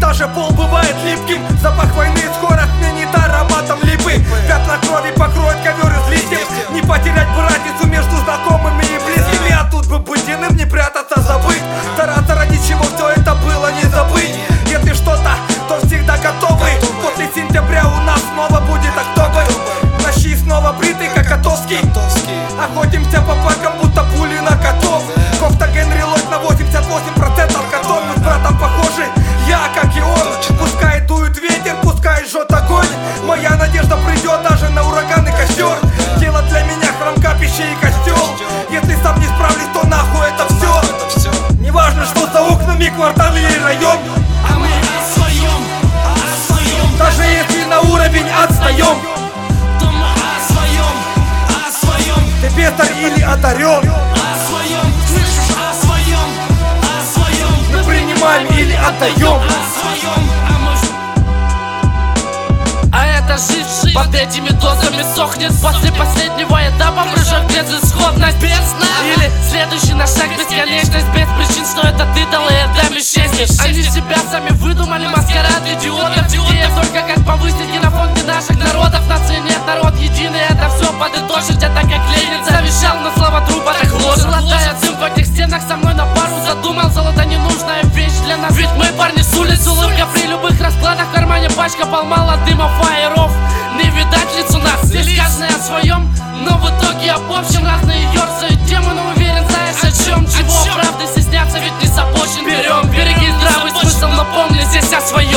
даже пол бывает липким. Запах войны скоро сменит ароматом липы. Пятна крови покроет ковер из листьев. Не потерять бы разницу между знакомыми и близкими. А тут бы быть иным, не прятаться, забыть. Стараться ради чего все это было не забыть. Если что-то, то всегда готовы. После сентября у нас снова будет октябрь. Ночи снова бритый, как Котовский. Охотимся по паркам, будто пули на котов. Кофта Генри Ллойд на 88% котов. Мы с братом похожи, я как и он. Пускай дует ветер, пускай жжет огонь. Моя надежда придет даже на ураган и костер. Дело для меня храм, капище и костел. Если сам не справлюсь, то нахуй это все. Неважно, что за окнами, квартал или район. А мы о своем. Даже если на уровень отстаем, То мы о своем. ты петр или одарен. О своем, слышишь, о своем. Мы принимаем или отдаем. А эта жизнь под этими дозами сохнет. После последнего этапа прыжок безысходность. Или следующий на шаг бесконечность. Без причин, что это ты дал, и это исчезнешь. Они себя сами выдумали, маскарад идиотов. Идея только как повысить генофон наших народов. Нации нет, народ единый, это все подытожить. Это как Ленин завещал, но слова трупа так ложь. Золотая дым в этих стенах со мной на пару задумал. Золото ненужная вещь для нас. Ведь мы парни с улиц, улыбка при любых раскладах. В кармане пачка полмала дыма фаеров. Не видать лицу нас, здесь каждый о своем. Но в итоге об общем разные ерзают темы. Но уверен, знаешь о чем, чего правды стесняться, ведь не с обочин берем. Береги здравый смысл, но помни здесь о своем.